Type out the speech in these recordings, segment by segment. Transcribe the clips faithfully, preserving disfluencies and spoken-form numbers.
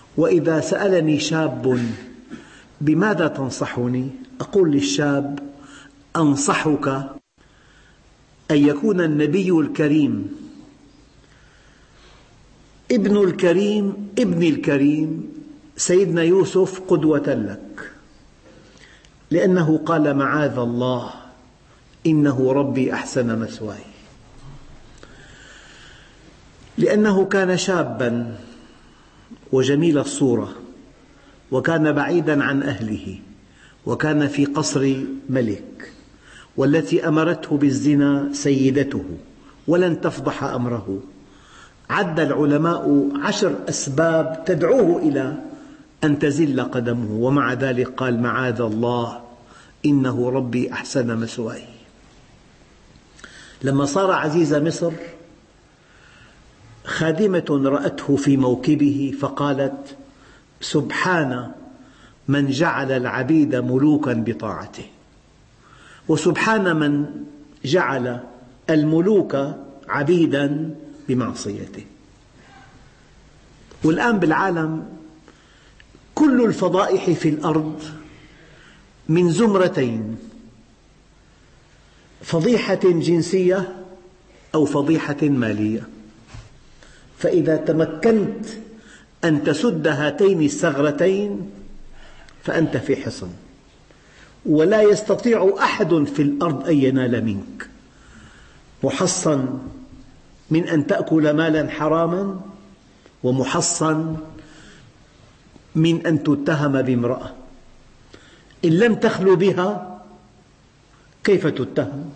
وإذا سألني شاب بماذا تنصحني؟ أقول للشاب: أنصحك أن يكون النبي الكريم ابن الكريم ابن الكريم سيدنا يوسف قدوة لك، لأنه قال: معاذ الله إنه ربي أحسن مثواي. لأنه كان شاباً وجميل الصورة، وكان بعيداً عن أهله، وكان في قصر ملك، والتي أمرته بالزنا سيدته ولن تفضح أمره. عد العلماء عشر أسباب تدعوه إلى أن تزل قدمه، ومع ذلك قال: معاذ الله إنه ربي أحسن مثواي. لما صار عزيز مصر، خادمة رأته في موكبه فقالت: سبحان من جعل العبيد ملوكاً بطاعته، وسبحان من جعل الملوك عبيداً بمعصيته. والآن بالعالم كل الفضائح في الأرض من زمرتين: فضيحة جنسية أو فضيحة مالية. فإذا تمكنت أن تسد هاتين الثغرتين فأنت في حصن، ولا يستطيع أحد في الأرض أن ينال منك. محصن من أن تأكل مالا حراما، ومحصن من أن تتهم بامرأة إن لم تخلو بها كيف تتهم؟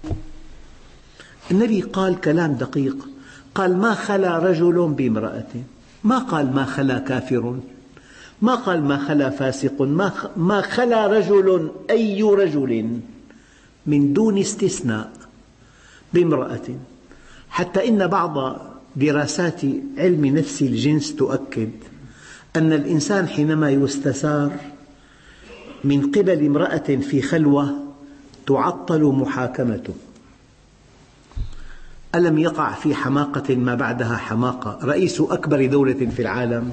النبي قال كلام دقيق، قال: ما خلا رجل بامرأة، ما قال ما خلا كافر، ما قال ما خلا فاسق، ما خلا رجل أي رجل من دون استثناء بامرأة. حتى إن بعض دراسات علم نفس الجنس تؤكد أن الإنسان حينما يستثار من قبل امرأة في خلوة تعطل محاكمته. ألم يقع في حماقة ما بعدها حماقة رئيس أكبر دولة في العالم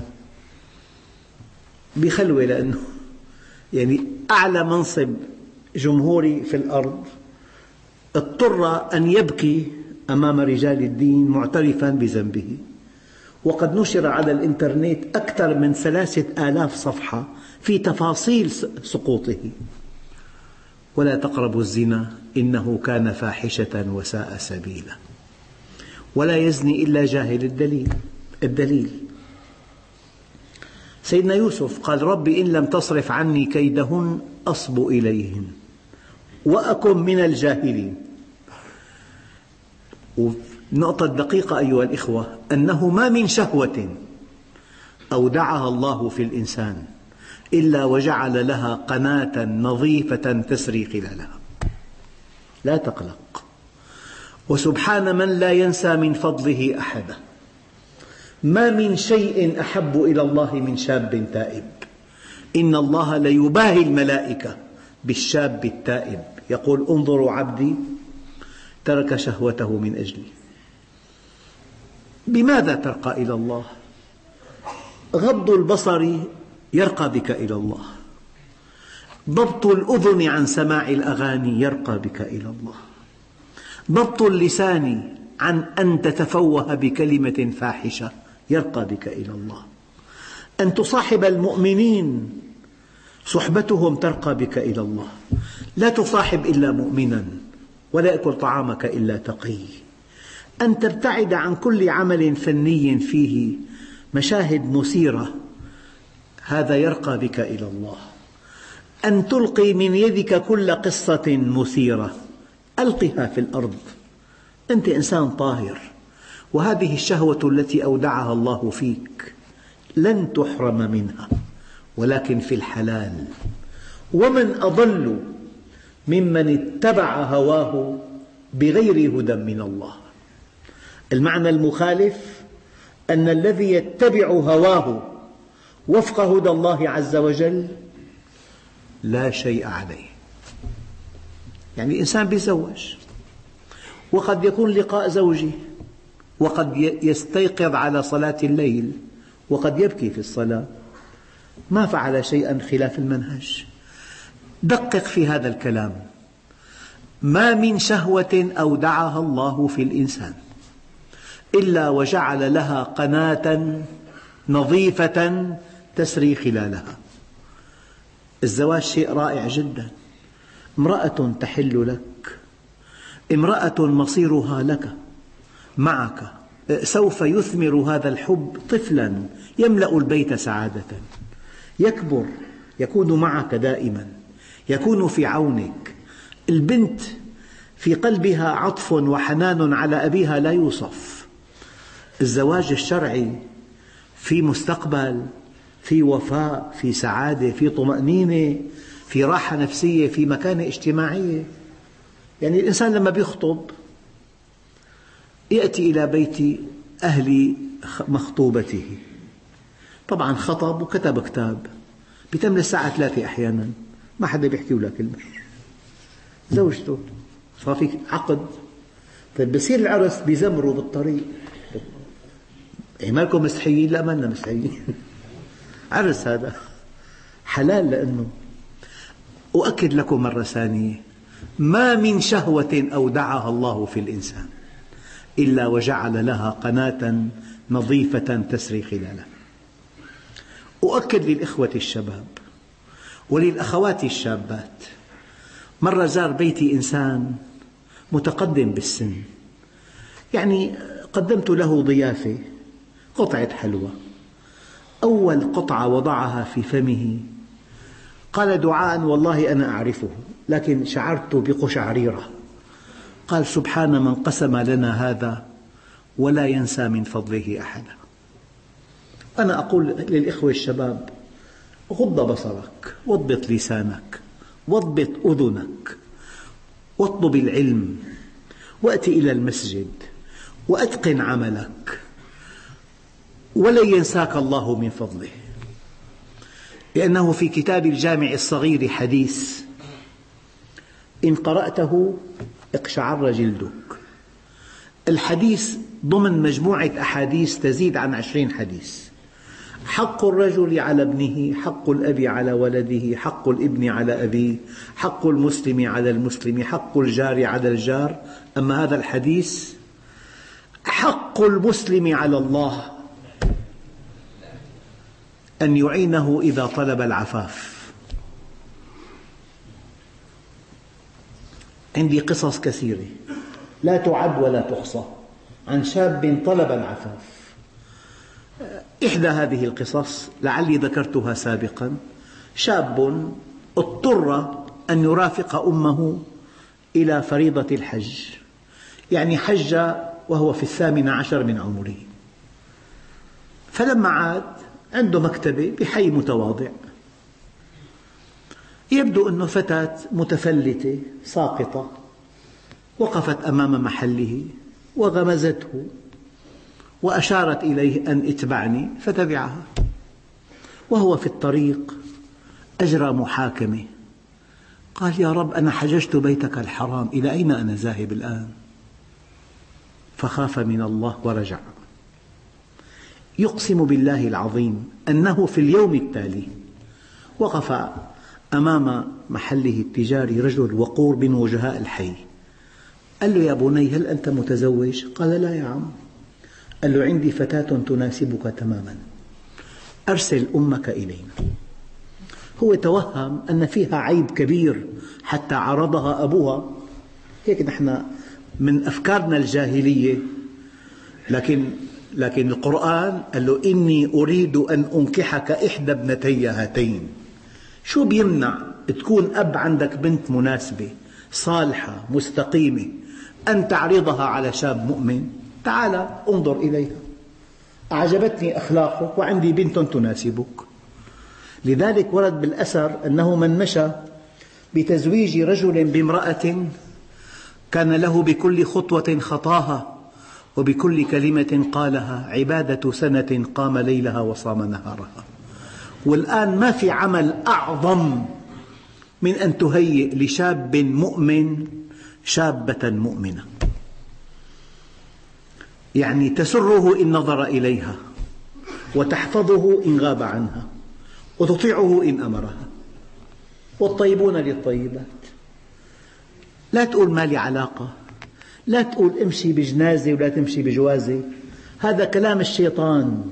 بخلوة، لأنه يعني أعلى منصب جمهوري في الأرض اضطر أن يبكي أمام رجال الدين معترفاً بذنبه. وقد نشر على الإنترنت أكثر من ثلاثة آلاف صفحة في تفاصيل سقوطه. ولا تقربوا الزنا إنه كان فاحشة وساء سبيلا. ولا يزني إلا جاهل. الدليل الدليل سيدنا يوسف قال: رب إن لم تصرف عني كيدهن أصب إليهن وأكن من الجاهلين. والنقطة الدقيقة أيها الإخوة أنه ما من شهوة أودعها الله في الإنسان إلا وجعل لها قناة نظيفة تسري خلالها. لا تقلق. وسبحان من لا ينسى من فضله أحدا. ما من شيء أحب إلى الله من شاب تائب. إن الله ليباهي الملائكة بالشاب التائب، يقول: انظروا عبدي ترك شهوته من أجلي. بماذا ترقى إلى الله؟ غض البصر يرقى بك إلى الله، ضبط الأذن عن سماع الأغاني يرقى بك إلى الله، ضبط اللسان عن أن تتفوه بكلمة فاحشة يرقى بك إلى الله، أن تصاحب المؤمنين صحبتهم ترقى بك إلى الله. لا تصاحب إلا مؤمنا، ولا يأكل طعامك إلا تقي. أن تبتعد عن كل عمل فني فيه مشاهد مثيرة، هذا يرقى بك إلى الله. أن تلقي من يدك كل قصة مثيرة، ألقها في الأرض. أنت إنسان طاهر، وهذه الشهوة التي أودعها الله فيك لن تحرم منها، ولكن في الحلال. ومن أضل ممن اتبع هواه بغير هدى من الله. المعنى المخالف أن الذي يتبع هواه وفق هدى الله عز وجل لا شيء عليه. يعني إنسان يتزوج وقد يكون لقاء زوجي، وقد يستيقظ على صلاة الليل، وقد يبكي في الصلاة، ما فعل شيئا خلاف المنهج. دقق في هذا الكلام: ما من شهوة أودعها الله في الإنسان إلا وجعل لها قناة نظيفة تسري خلالها. الزواج شيء رائع جدا. امرأة تحل لك، امرأة مصيرها لك معك، سوف يثمر هذا الحب طفلا يملأ البيت سعادة، يكبر يكون معك دائما، يكون في عونك. البنت في قلبها عطف وحنان على أبيها لا يوصف. الزواج الشرعي في مستقبل، في وفاء، في سعادة، في طمأنينة، في راحة نفسية، في مكانة اجتماعية. يعني الإنسان لما يخطب يأتي إلى بيت أهل مخطوبته، طبعا خطب وكتب كتاب، بيتم للساعة ثلاثة أحيانا ما حدا بيحكي ولا كلمة، زوجته صار في عقد. طيب بصير العرس بيزمروا بالطريق، إيه مالكم مستحيين؟ لا مالنا مستحيين عرس هذا حلال. لأنه أؤكد لكم مرة ثانية: ما من شهوة أودعها الله في الإنسان إلا وجعل لها قناة نظيفة تسري خلالها. أؤكد للإخوة الشباب وللأخوات الشابات: مرة زار بيتي إنسان متقدم بالسن، يعني قدمت له ضيافة، قطعة حلوى. أول قطعة وضعها في فمه قال دعاء والله أنا أعرفه لكن شعرت بقشعريرة. قال: سبحان من قسم لنا هذا ولا ينسى من فضله أحدا. أنا أقول للإخوة الشباب: غض بصرك، واضبط لسانك، واضبط أذنك، واطلب العلم، وأت إلى المسجد، وأتقن عملك، ولن ينساك الله من فضله. لأنه في كتاب الجامع الصغير حديث إن قرأته اقشعر جلدك. الحديث ضمن مجموعة أحاديث تزيد عن عشرين حديث: حق الرجل على ابنه، حق الأب على ولده، حق الابن على أبيه، حق المسلم على المسلم، حق الجار على الجار. أما هذا الحديث: حق المسلم على الله أن يعينه إذا طلب العفاف. عندي قصص كثيرة لا تعد ولا تحصى عن شاب طلب العفاف. إحدى هذه القصص لعلي ذكرتها سابقا: شاب اضطر أن يرافق أمه إلى فريضة الحج، يعني حج وهو في الثامن عشر من عمره. فلما عاد عنده مكتبة بحي متواضع، يبدو أنه فتاة متفلتة ساقطة وقفت أمام محله وغمزته وأشارت إليه أن اتبعني، فتبعها. وهو في الطريق أجرى محاكمة، قال: يا رب أنا حججت بيتك الحرام، إلى أين أنا ذاهب الآن؟ فخاف من الله ورجع. يقسم بالله العظيم أنه في اليوم التالي وقف أمام محله التجاري رجل وقور من وجهاء الحي، قال له: يا بني هل أنت متزوج؟ قال: لا يا عم. قال له: عندي فتاة تناسبك تماما، أرسل أمك إلينا. هو توهم أن فيها عيب كبير حتى عرضها أبوها. هيك نحن من أفكارنا الجاهلية، لكن لكن القرآن قال له: إني أريد أن أنكحك إحدى ابنتي هاتين. شو بيمنع تكون أب عندك بنت مناسبة صالحة مستقيمة أن تعرضها على شاب مؤمن؟ تعال انظر إليها، أعجبتني أخلاقك وعندي بنت تناسبك. لذلك ورد بالأثر أنه من مشى بتزويج رجل بامرأة كان له بكل خطوة خطاها وبكل كلمة قالها عبادة سنة قام ليلها وصام نهارها. والآن ما في عمل أعظم من أن تهيئ لشاب مؤمن شابة مؤمنة، يعني تسره إن نظر إليها وتحفظه إن غاب عنها وتطيعه إن أمرها. والطيبون للطيبات. لا تقول ما لي علاقة، لا تقول امشي بجنازة ولا تمشي بجوازة، هذا كلام الشيطان.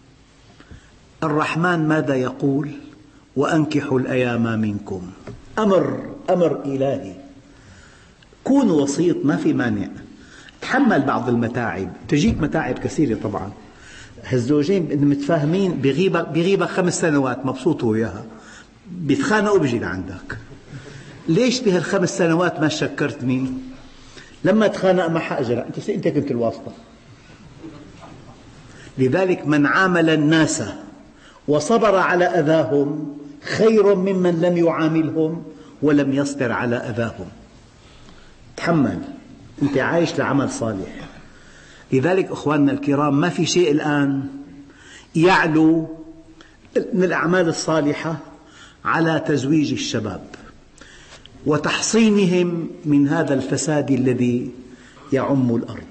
الرحمن ماذا يقول؟ وأنكحوا الأيام منكم. أمر أمر إلهي. كون وسيط، ما في مانع، تحمل بعض المتاعب، تجيك متاعب كثيرة طبعا. هالزوجين متفاهمين، بغيبك بغيبك خمس سنوات مبسوط وياها، بيتخانقوا بيجي لعندك. ليش بهالخمس سنوات ما شكرتني؟ لما تخانق ما حأجر، أنت أنت كنت الواسطة. لذلك من عامل الناس وصبر على أذاهم خير ممن لم يعاملهم ولم يصبر على أذاهم. تحمل، أنت عايش لعمل صالح. لذلك أخواننا الكرام، ما في شيء الآن يعلو من الأعمال الصالحة على تزويج الشباب وتحصينهم من هذا الفساد الذي يعم الأرض.